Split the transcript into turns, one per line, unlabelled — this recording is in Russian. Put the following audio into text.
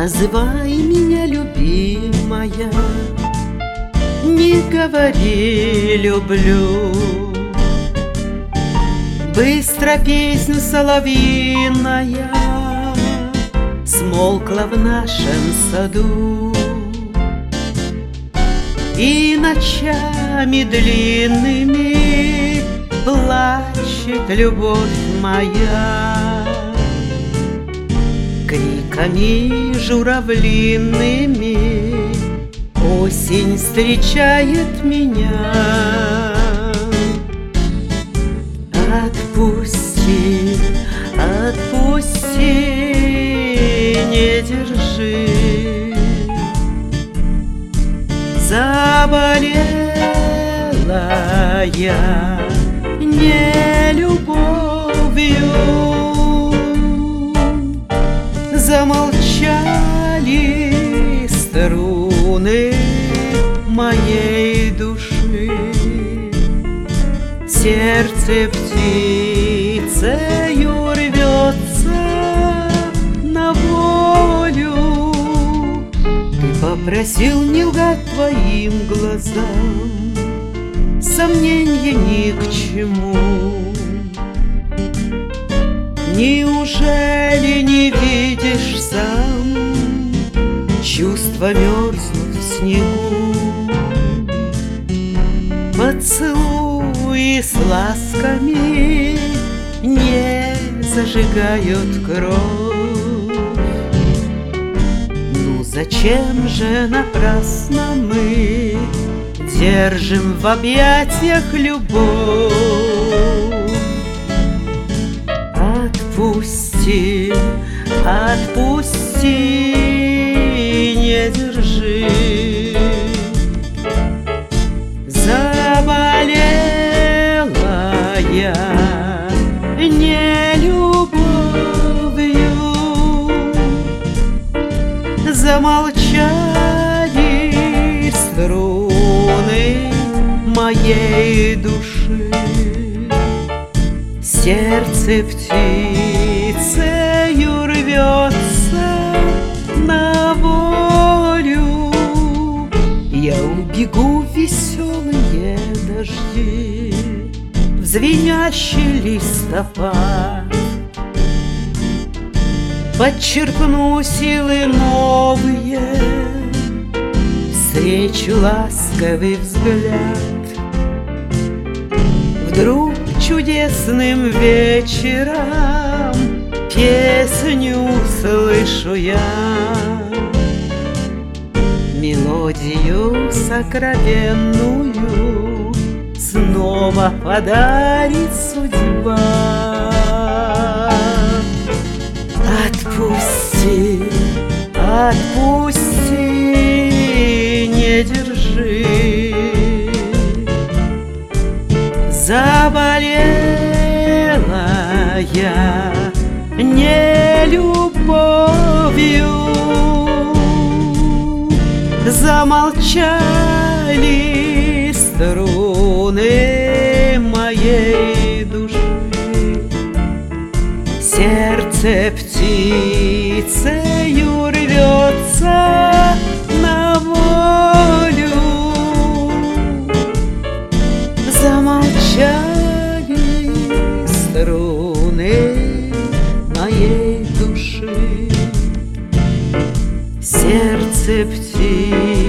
Называй меня любимая, не говори люблю. Быстро песнь соловьиная смолкла в нашем саду, и ночами длинными плачет любовь моя. Криками журавлиными осень встречает меня. Отпусти, отпусти, не держи. Заболела я не любовью, замолчали струны моей души. Сердце птицею рвется на волю. Ты попросил не лгать твоим глазам, сомненья ни к чему. Неужели не видишь сам, чувства мерзнут в снегу? Поцелуи с ласками не зажигают кровь. Ну зачем же напрасно мы держим в объятиях любовь? Отпусти, отпусти, не держи. Заболела я не любовью, замолчали струны моей души. Сердце птицею рвется на волю. Я убегу в веселые дожди, в звенящий листопад. Подчеркну силы новые, встречу ласковый взгляд. Вдруг чудесным вечером песню слышу я, мелодию сокровенную снова подарит судьба. Отпусти, отпусти, не держи. Заболела я не любовью, замолчали струны моей души. Сердце птицею рвется на волю. Замолчали струны моей души. Сердце птицы